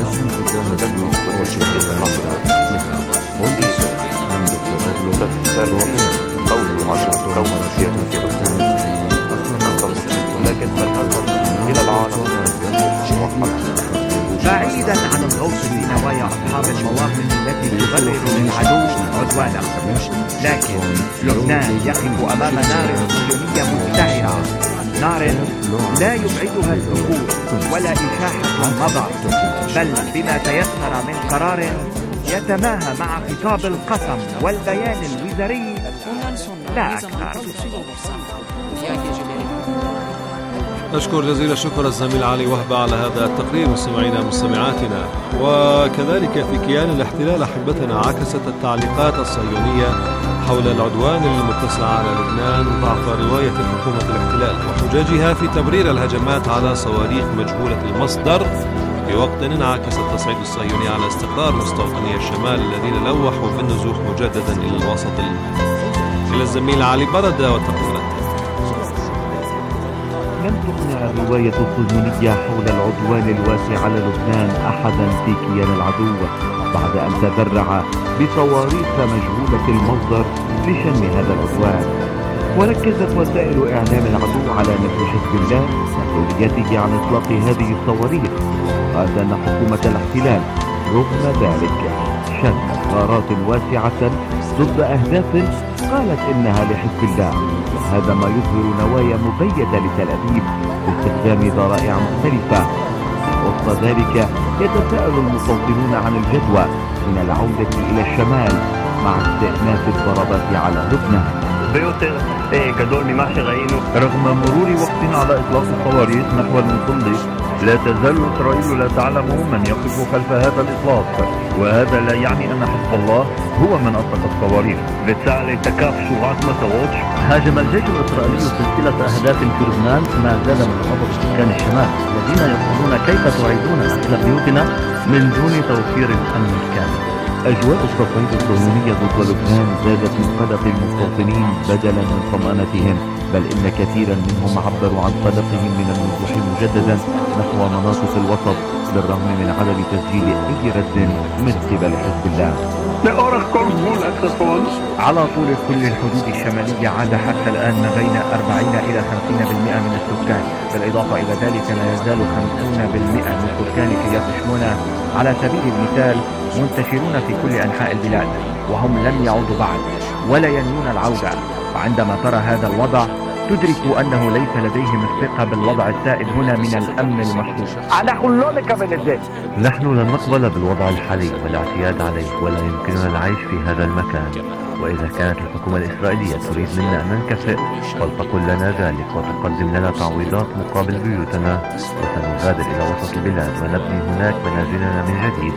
قولوا عشان كون سيادة لكن فالنظر إلى العالم بعيدا عن الغوص في نوايا أصحاب المواقف التي تبرر للعدو عدوانه، لكن لبنان يقف أمام نار صهيونية مزدهرة، نار لا يبعدها السكوت ولا إشاحة النظر، بل بما تيسر من قرار يتماهى مع خطاب القسم والبيان الوزاري لا أكثر. نشكر جزيل الشكر الزميل علي وهبة على هذا التقرير. مستمعينا مستمعاتنا، وكذلك في كيان الاحتلال أحبتنا عكست التعليقات الصهيونية حول العدوان المتسع على لبنان ضعف رواية حكومة الاحتلال وحججها في تبرير الهجمات على صواريخ مجهولة المصدر في وقت انعكس التصعيد الصهيوني على استقرار مستوطني الشمال الذين لوحوا بالنزوح مجددا إلى الوسط إلى الزميل علي بردة وتقرير. لم تقنع الرواية الصهيونية حول العدوان الواسع على لبنان أحدا في كيان العدو بعد أن تذرع بصواريخ مجهولة المصدر لشن هذا العدوان. وركزت وسائل إعلام العدو على نفي حزب الله مسؤوليته عن إطلاق هذه الصواريخ، وقالت أن حكومة الاحتلال رغم ذلك شنت غارات واسعة ضد أهداف قالت إنها لحزب الله، وهذا ما يظهر نوايا مبيتة لتل أبيب باستخدام ذرائع مختلفة. وسط ذلك يتساءل المستوطنون عن الجدوى من العودة إلى الشمال مع استئناف الضربات على لبنان. رغم مرور وقت على إطلاق الصواريخ نحو المصلي، لا تزال إسرائيل لا تعلم من يقف خلف هذا الإطلاق، وهذا لا يعني أن حزب الله هو من أطلق الصواريخ. هاجم الجيش الإسرائيلي سلسلة أهداف في لبنان ما زال من غضب سكان الشمال الذين يقولون كيف تعيدون نحل بيوتنا من دون توفير الأمن الكامل. أجواء التصعيد الصهيوني ضد لبنان زادت من قلق المستوطنين بدلا من طمأنتهم، بل إن كثيرا منهم عبروا عن قلقهم من النزوح مجددا نحو مناطق الوسط بالرغم من عدم تسجيل أي رد من قبل حزب الله. على طول كل الحدود الشمالية عاد حتى الآن ما بين 40 إلى 50% من السكان، بالإضافة إلى ذلك لا يزال 50% من سكان كريات شمونة على سبيل المثال منتشرون في كل أنحاء البلاد، وهم لم يعودوا بعد ولا ينوون العودة. وعندما ترى هذا الوضع تدرك أنه ليس لديهم الثقة بالوضع السائد هنا من الأمن المشروط. نحن لن نقبل بالوضع الحالي والاعتياد عليه، ولا يمكننا العيش في هذا المكان. وإذا كانت الحكومة الإسرائيلية تريد منا أن ننكفئ فلتقل لنا ذلك وتقدم لنا تعويضات مقابل بيوتنا، وسنغادر إلى وسط البلاد ونبني هناك منازلنا من جديد.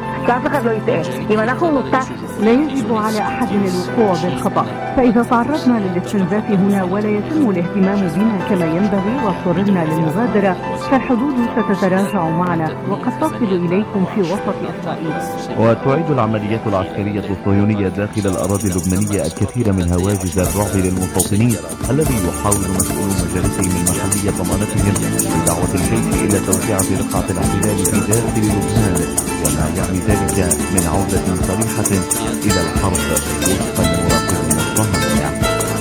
لا يجب على أحد الوقوع بالخطأ، فإذا تعرضنا للاستنزاف هنا ولا يتم الاهتمام بنا كما ينبغي واضطررنا للمغادرة فالحدود ستتراجع معنا وقد تصل إليكم في وسط إسرائيل. وتعيد العمليات العسكرية الصهيونية داخل الأراضي اللبنانية الكثير من هواجس الرعب للمستوطنين الذي يحاول مسؤول مجالسهم المحلية ضمانتهم بدعوة الجيش إلى توسعة رقعة الاحتلال في داخل لبنان، وما يعني ذلك من عودة صريحة إلى الحرب وفقا لمراقبين الصهاينة.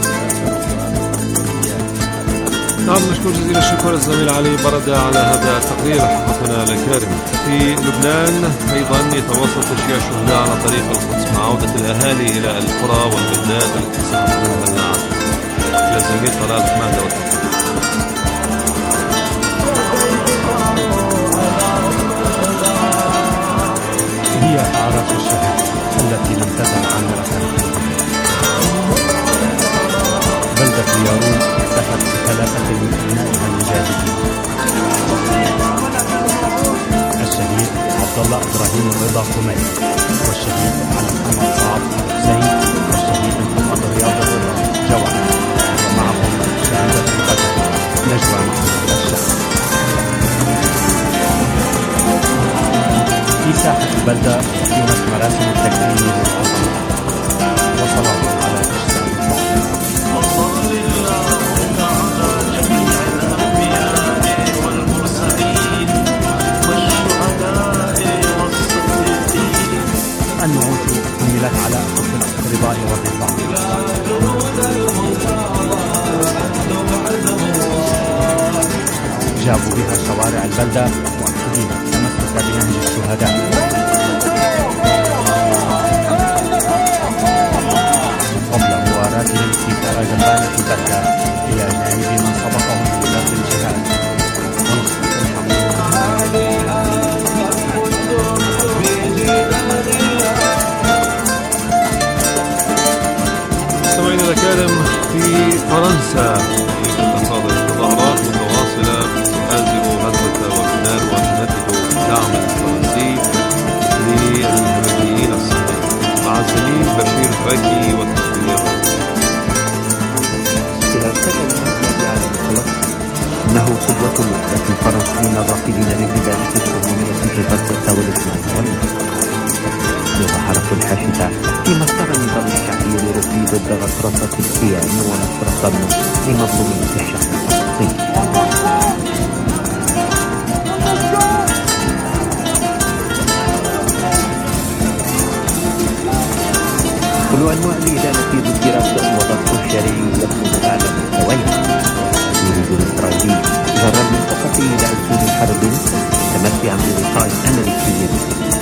نعم، نشكر جزيل الشكر الزميل علي بردة على هذا التقرير حققنا الكارم. في لبنان أيضا يتواصل تشييع الشهداء على طريق القدس مع عودة الأهالي إلى القرى والبلدات التي سحبوها النار. إلى الزميل طلال حمادة هي أعراف الشهر التي لم تزل عامرة. بلدة يارون احتفت بثلاثة من أبنائها المجاهدين: الشهيد عبد الله إبراهيم رضا خميس، والشهيد علي محمد صعب حسين، والشهيد محمد رياض رضا جوع، ومعهم شهيدة البدر نجوى محمود الشام. في ساحة البلدة أقيمت مراسم التكريم للأطفال وصلاة على أجسام المؤمنين. النعوت حملت على حب الأقرباء والرفاق. جابوا بها شوارع البلدة وأكيد تمسك بنهج الشهداء. قبل مواراتهم في ترى جنبانة البلدة إلى جانب من سبقهم إلى الجهاد ونصرة الحق. سمعنا الكلام في فرنسا تصادر تظاهرات متواصلة تؤازر غزة ولبنان وتندد الدعم الفرنسي للهمجيين الصهاينة مع الزميل بشير فاكي والتصوير. قدوة لكن الفرنسيين الرافضين للبلاد في الصهيونية في غزة ولبنان والمنطقة. مظاهرة حاشدة في مسار النضال الشعبي الأوروبي ضد غطرسة الكيان ونصر الظلم لمظلومية الشعب الفلسطيني. كل أنواع الإدانة ضد رفض وضغط الشرعي يكون على مستويها. يريد الإسرائيلي جر المنطقة إلى أسلوب حرب تمتعا بوقاية أمريكية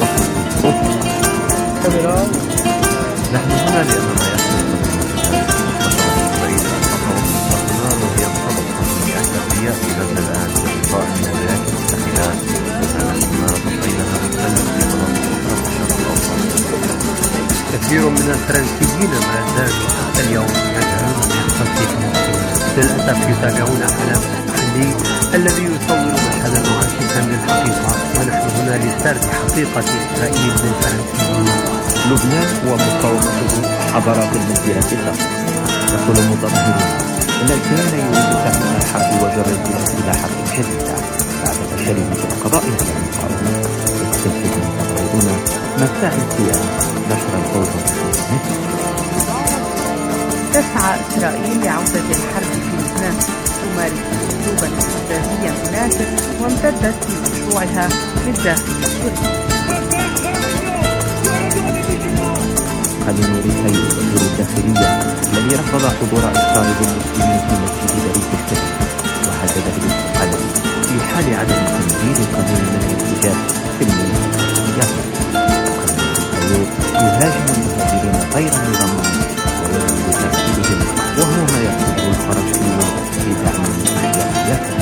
نحن هنا لأن ما يحدث إسرائيل الخطوة وهي الخطوة الأساسية في غزة الآن بإلغاء من الولايات المتحدة ما بقيناها بالتلف في مناطق أخرى في الشرق الأوسط. كثير من الفرنسيين ما زالوا حتى اليوم يجهلون بيحصل في فلسطين. للأسف يتابعون إعلام محلي الذي يصور مشهدا معاكسا للحقيقة، ونحن هنا لسرد حقيقة إسرائيل بالفرنسيين. لبنان ومقاومته حضارات المسيرة الأرض. يقول المتظاهرون إن الكيان يريد تأمين الحرب وجر البلاد إلى حرب شديدة بعد فشله في القضاء على المقاومة. يستلفت المتظاهرون مساعي الكيان نشر الفوضى في مصر. تسعى إسرائيل لعودة الحرب في لبنان، تمارس أسلوبا استفزازيا مناسب وامتدت في مشروعها للداخل السوري. قانون رسائل وزير الداخلية الذي رفض حضور أفراد المسلمين في مسجد بريد الكتب وحدد بالاستقالة في حال عدم تنفيذ قانون منع الحجاب في المنطقة. قانون يهاجم المهاجرين غير نظاميين ويريد تأكيدهم وهو ما يقوله الفرنسيون في دعم أحياء ياسر.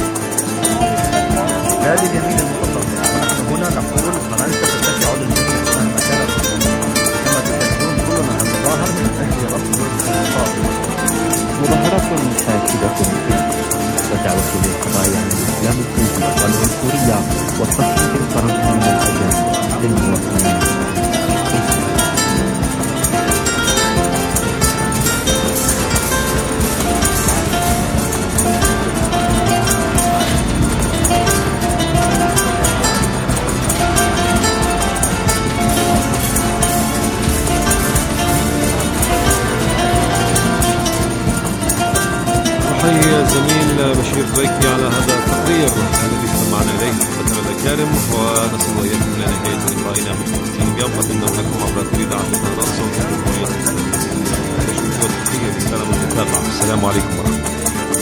هذه اليمين المتطرفة. ونحن هنا نقول فرنسا تتبع للمسيح مهما كانت كما تشاهدون كلنا نتظاهر من أجل رفض الخطاب. مظاهرات حاشدة ودعوة للقضاء عن الإسلام السوري والعنصرية والتصفيق الفرنسي من الأجانب للمواطنين. تحية زميل بشير زيكي على هذا التقرير الذي استمعنا إليه الفترة الأكارم، ونصل وإياكم إلى نهاية لقائنا بالفلسطين اليوم. قدمنا لكم عبر إذاعة القناة صوت الجمهورية والتحية بالسلام والمتابعة. السلام عليكم ورحمة الله.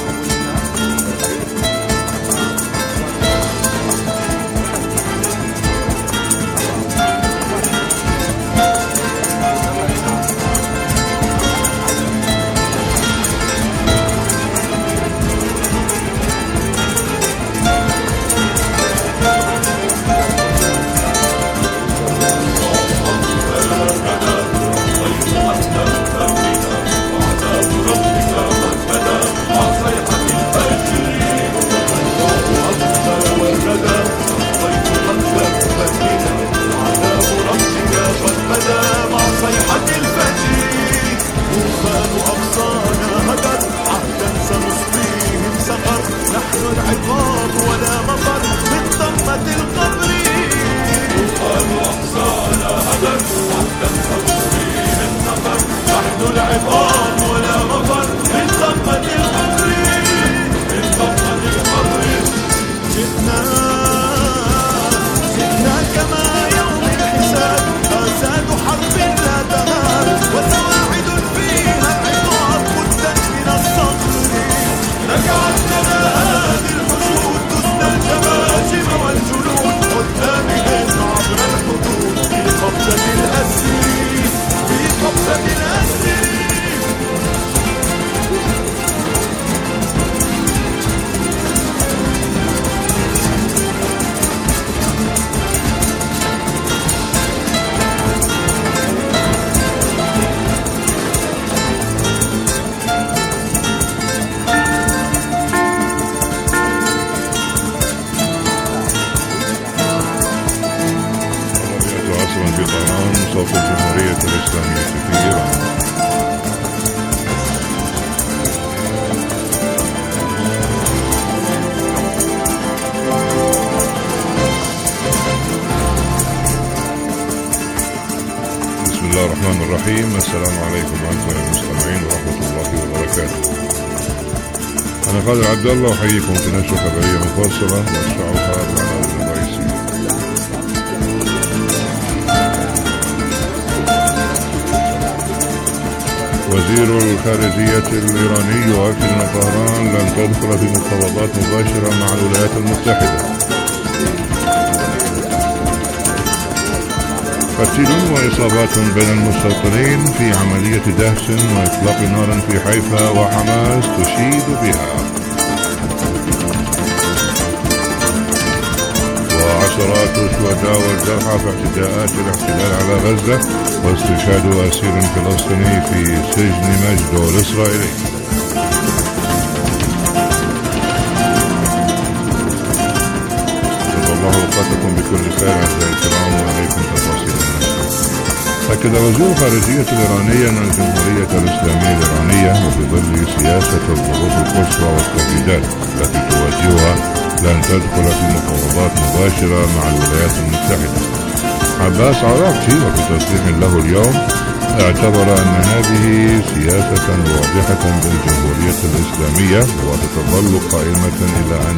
صوت الجمهورية الإسلامية في إيران. الله الرحمن الرحيم. السلام عليكم أعزائي المستمعين ورحمة الله وبركاته. أنا خالد عبد الله أحييكم في نشرة خبرية مفصلة وأشرحها بالعناوين الرئيسية. وزير الخارجية الإيراني يؤكد أن طهران لن تدخل في مفاوضات مباشرة مع الولايات المتحدة. قتيل وإصابات بين المستوطنين في عملية دهس وإطلاق نار في حيفا وحماس تشيد بها. وعشرات الشهداء والجرحى في اعتداءات الاحتلال على غزة واستشهاد أسير فلسطيني في سجن مجدو الإسرائيلي. الله أوقاتكم بكل خير أعزائي الكرام وعليكم تفاصيل النشر. أكد وزير الخارجية الإيراني أن الجمهورية الإسلامية الإيرانية وفي ظل سياسة الضغوط القصوى والتهديدات التي تواجهها لن تدخل في مفاوضات مباشرة مع الولايات المتحدة. عباس عراقچي وفي تصريح له اليوم اعتبر أن هذه سياسة واضحة للجمهورية الإسلامية وستظل قائمة إلى أن